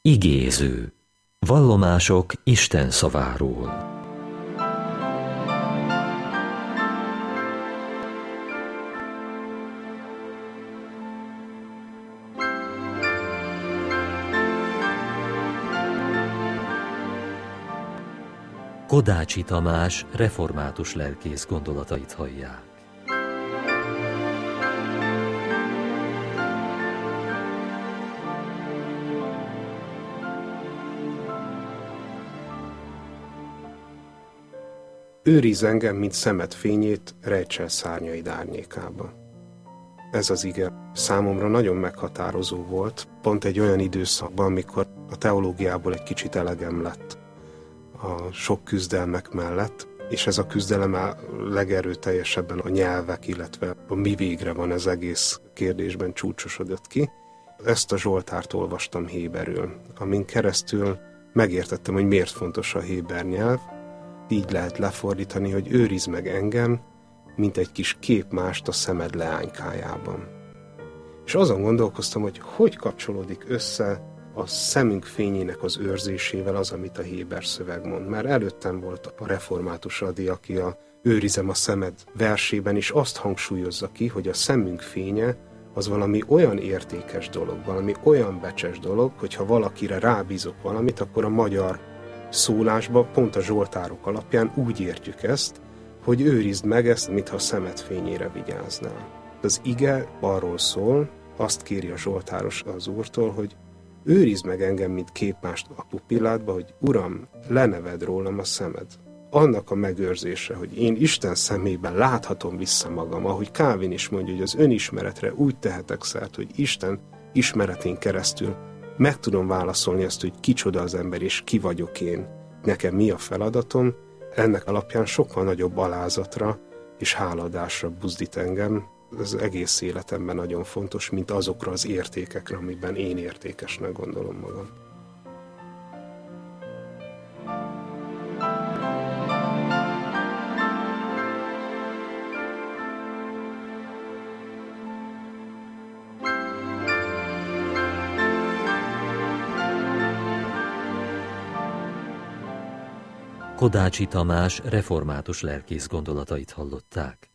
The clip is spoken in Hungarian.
Igéző. Vallomások Isten szaváról. Kodácsi Tamás református lelkész gondolatait hallják. Őrizz engem, mint szemed fényét, rejts el szárnyaid árnyékába. Ez az ige számomra nagyon meghatározó volt, pont egy olyan időszakban, amikor a teológiából egy kicsit elegem lett a sok küzdelmek mellett, és ez a küzdelem legerőteljesebben a nyelvek, illetve a mi végre van az egész kérdésben csúcsosodott ki. Ezt a Zsoltárt olvastam héberül, amin keresztül megértettem, hogy miért fontos a héber nyelv. Így lehet lefordítani, hogy őrizd meg engem, mint egy kis képmást a szemed leánykájában. És azon gondolkoztam, hogy kapcsolódik össze a szemünk fényének az őrzésével az, amit a héber szöveg mond. Már előttem volt a református Adi, aki a Őrizem a szemed versében is azt hangsúlyozza ki, hogy a szemünk fénye az valami olyan értékes dolog, valami olyan becses dolog, hogyha valakire rábízok valamit, akkor a magyar szólásban, pont a zsoltárok alapján úgy értjük ezt, hogy őrizd meg ezt, mintha a szemed fényére vigyáznál. Az ige arról szól, azt kéri a zsoltáros az Úrtól, hogy őrizd meg engem, mint képmást a pupilládba, hogy Uram, leneved rólam a szemed. Annak a megőrzése, hogy én Isten szemében láthatom vissza magam, ahogy Calvin is mondja, hogy az önismeretre úgy tehetek szert, hogy Isten ismeretén keresztül meg tudom válaszolni ezt, hogy kicsoda az ember, és ki vagyok én, nekem mi a feladatom, ennek alapján sokkal nagyobb alázatra és háladásra buzdít engem. Ez egész életemben nagyon fontos, mint azokra az értékekre, amiben én értékesnek gondolom magam. Kodácsi Tamás református lelkész gondolatait hallották.